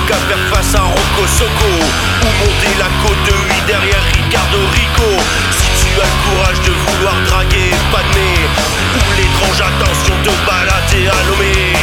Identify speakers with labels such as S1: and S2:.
S1: qu'à faire face à Rocco Socco, ou monter la côte de 8 derrière Ricardo Rico. Si tu as le courage de vouloir draguer Padmé, ou l'étrange intention de balader à Lomé,